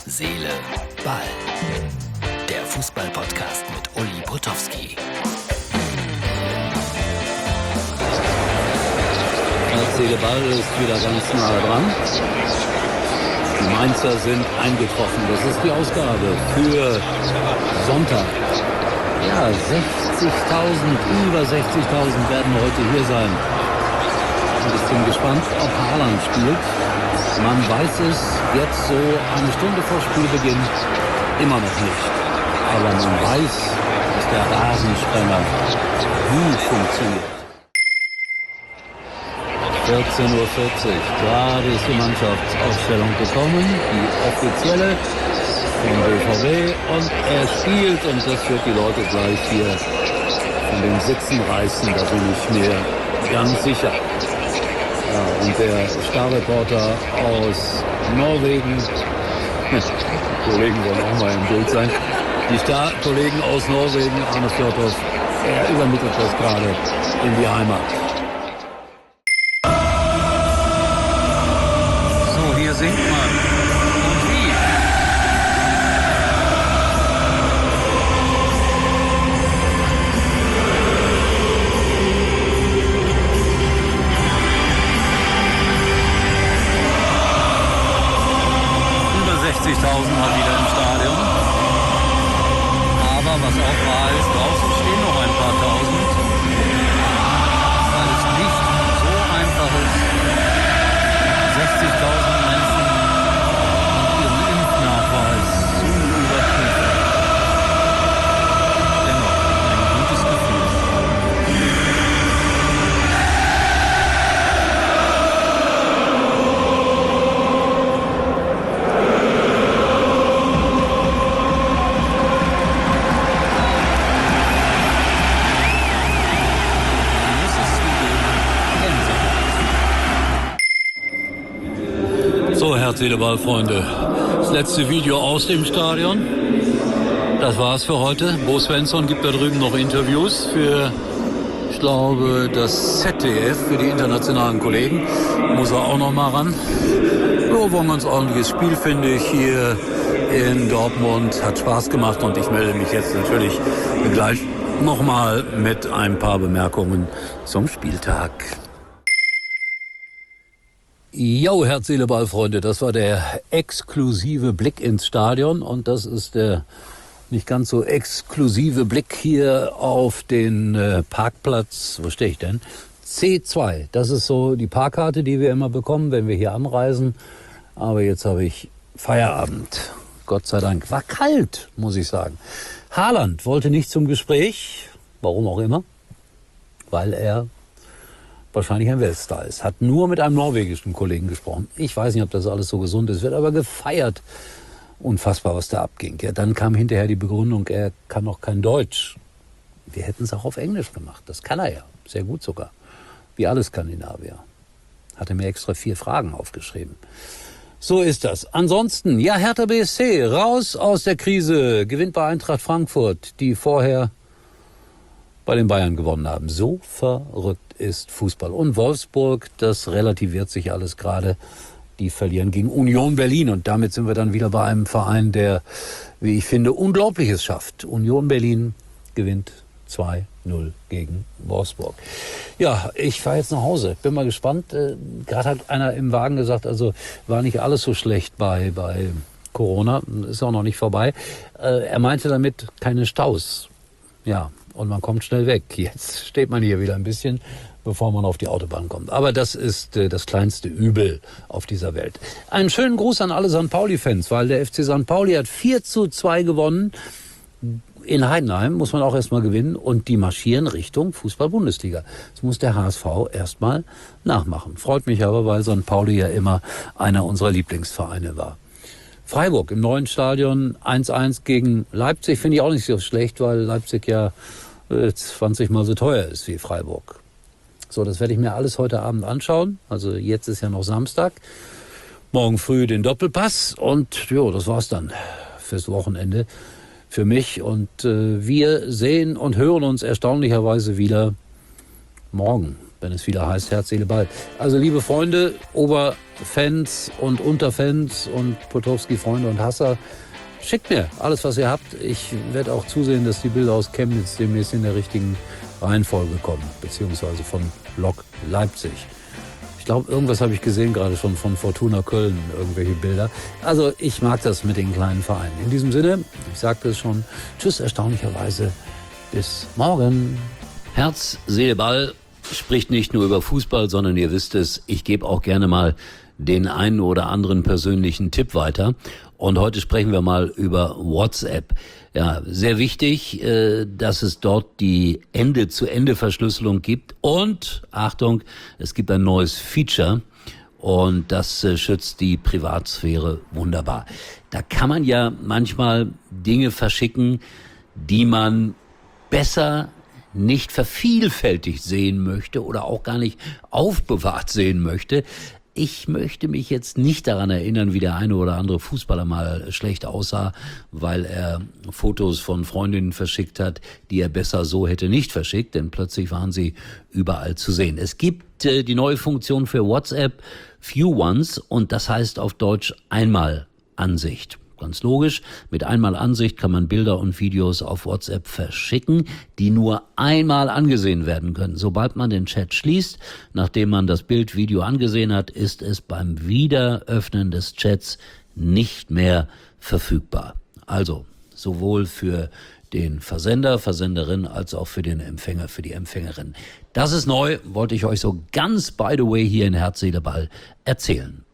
Seele, Ball. Der Fußball-Podcast mit Uli Potowski. Herz, Seele, Ball ist wieder ganz nah dran. Die Mainzer sind eingetroffen. Das ist die Ausgabe für Sonntag. Ja, 60.000, über 60.000 werden heute hier sein. Und ich bin gespannt, ob Haaland spielt. Man weiß es jetzt so eine Stunde vor Spielbeginn immer noch nicht. Aber man weiß, dass der Rasensprenger gut funktioniert. 14.40 Uhr, gerade ist die Mannschaftsaufstellung gekommen, die offizielle vom BVB, und er spielt, und das wird die Leute gleich hier von den Sitzen reißen, da bin ich mir ganz sicher. Ja, und der Starreporter aus Norwegen, die Kollegen wollen auch mal im Bild sein, die Starkollegen aus Norwegen, Arne Fjordhoff, er übermittelt das gerade in die Heimat. Singt man. Und wie? Über 60.000 mal wieder im Stadion. Aber was auch wahr ist, draußen stehen noch ein paar Tausend. Weil es nicht so einfach ist, 60.000 Herz, Seele, Ball, Freunde. Das letzte Video aus dem Stadion. Das war's für heute. Bo Svensson gibt da drüben noch Interviews für, ich glaube, das ZDF, für die internationalen Kollegen. Muss er auch noch mal ran. So, war ein ganz ordentliches Spiel, finde ich, hier in Dortmund. Hat Spaß gemacht, und ich melde mich jetzt natürlich gleich noch mal mit ein paar Bemerkungen zum Spieltag. Jo, Herz, Seele, Ball, Freunde, das war der exklusive Blick ins Stadion, und das ist der nicht ganz so exklusive Blick hier auf den Parkplatz, wo stehe ich denn? C2, das ist so die Parkkarte, die wir immer bekommen, wenn wir hier anreisen, aber jetzt habe ich Feierabend, Gott sei Dank. War kalt, muss ich sagen. Haaland wollte nicht zum Gespräch, warum auch immer, weil er wahrscheinlich ein Weltstar ist. Hat nur mit einem norwegischen Kollegen gesprochen. Ich weiß nicht, ob das alles so gesund ist. Wird aber gefeiert. Unfassbar, was da abging. Ja, dann kam hinterher die Begründung, er kann noch kein Deutsch. Wir hätten es auch auf Englisch gemacht. Das kann er ja. Sehr gut sogar. Wie alle Skandinavier. Hat er mir extra 4 Fragen aufgeschrieben. So ist das. Ansonsten, ja, Hertha BSC, raus aus der Krise. Gewinnt bei Eintracht Frankfurt, die vorher bei den Bayern gewonnen haben. So verrückt ist Fußball. Und Wolfsburg, das relativiert sich alles gerade. Die verlieren gegen Union Berlin. Und damit sind wir dann wieder bei einem Verein, der, wie ich finde, Unglaubliches schafft. Union Berlin gewinnt 2-0 gegen Wolfsburg. Ja, ich fahre jetzt nach Hause. Bin mal gespannt. Gerade hat einer im Wagen gesagt, also war nicht alles so schlecht bei Corona. Ist auch noch nicht vorbei. Er meinte damit keine Staus. Ja, und man kommt schnell weg. Jetzt steht man hier wieder ein bisschen, bevor man auf die Autobahn kommt. Aber das ist das kleinste Übel auf dieser Welt. Einen schönen Gruß an alle St. Pauli-Fans, weil der FC St. Pauli hat 4-2 gewonnen. In Heidenheim muss man auch erstmal gewinnen, und die marschieren Richtung Fußball-Bundesliga. Das muss der HSV erstmal nachmachen. Freut mich aber, weil St. Pauli ja immer einer unserer Lieblingsvereine war. Freiburg im neuen Stadion 1-1 gegen Leipzig, finde ich auch nicht so schlecht, weil Leipzig ja 20 Mal so teuer ist wie Freiburg. So, das werde ich mir alles heute Abend anschauen. Also jetzt ist ja noch Samstag. Morgen früh den Doppelpass, und jo, das war's dann fürs Wochenende für mich. Und wir sehen und hören uns erstaunlicherweise wieder morgen. wenn es wieder heißt Herz, Seele, Ball. Also liebe Freunde, Oberfans und Unterfans und Potowski-Freunde und Hasser, schickt mir alles, was ihr habt. Ich werde auch zusehen, dass die Bilder aus Chemnitz demnächst in der richtigen Reihenfolge kommen, beziehungsweise von Lok Leipzig. Ich glaube, irgendwas habe ich gesehen gerade schon von Fortuna Köln, irgendwelche Bilder. Also ich mag das mit den kleinen Vereinen. In diesem Sinne, ich sagte es schon, tschüss erstaunlicherweise, bis morgen. Herz, Seele, Ball spricht nicht nur über Fußball, sondern ihr wisst es, ich gebe auch gerne mal den einen oder anderen persönlichen Tipp weiter. Und heute sprechen wir mal über WhatsApp. Ja, sehr wichtig, dass es dort die Ende-zu-Ende-Verschlüsselung gibt. Und, Achtung, es gibt ein neues Feature und das schützt die Privatsphäre wunderbar. Da kann man ja manchmal Dinge verschicken, die man besser nicht vervielfältigt sehen möchte oder auch gar nicht aufbewahrt sehen möchte. Ich möchte mich jetzt nicht daran erinnern, wie der eine oder andere Fußballer mal schlecht aussah, weil er Fotos von Freundinnen verschickt hat, die er besser so hätte nicht verschickt, denn plötzlich waren sie überall zu sehen. Es gibt die neue Funktion für WhatsApp, Few Ones, und das heißt auf Deutsch Einmalansicht. Ganz logisch, mit Einmalansicht kann man Bilder und Videos auf WhatsApp verschicken, die nur einmal angesehen werden können. Sobald man den Chat schließt, nachdem man das Bild, Video angesehen hat, ist es beim Wiederöffnen des Chats nicht mehr verfügbar. Also sowohl für den Versender, Versenderin, als auch für den Empfänger, für die Empfängerin. Das ist neu, wollte ich euch so ganz by the way hier in Herz, Seele, Ball erzählen.